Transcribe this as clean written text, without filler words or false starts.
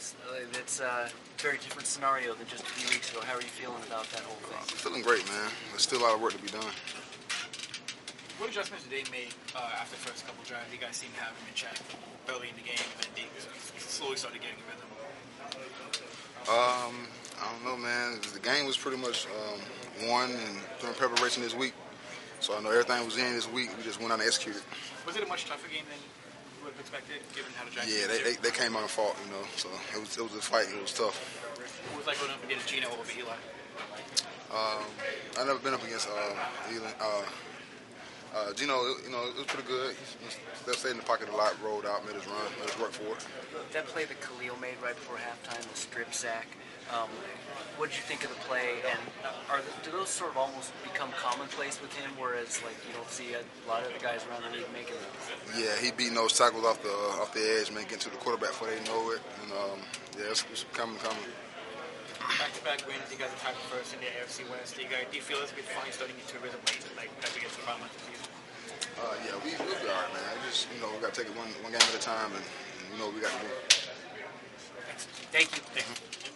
It's a very different scenario than just a few weeks ago. How are you feeling about that whole thing? I'm feeling great, man. There's still a lot of work to be done. What adjustments did they make after the first couple drives? You guys seemed to have him in check early in the game, and they slowly started getting a rhythm. I don't know, man. The game was pretty much won and during preparation this week. So I know everything was in this week. We just went out and executed. Was it a much tougher game than you would have expected, given how the Giants? Yeah, they came out and fought, you know. So it was a fight. It was tough. What was like going up against Geno over Eli? I've never been up against Eli. Geno, it was pretty good. He stayed in the pocket a lot, rolled out, made his run, made his work for it. That play that Khalil made right before halftime, the strip sack. What did you think of the play? And do those sort of almost become commonplace with him, whereas like you don't see a lot of the guys around the league making those? Yeah, he beating those tackles off the edge, man, getting to the quarterback before they know it. And yeah, it's coming. Back-to-back wins, you guys are tied for first in the AFC West. Do you feel as if you're finally starting into a rhythm like as we get to the final month of the season? Yeah, we'll be all right, man. Just we got to take it one game at a time, and we know what we got to do. Thank you.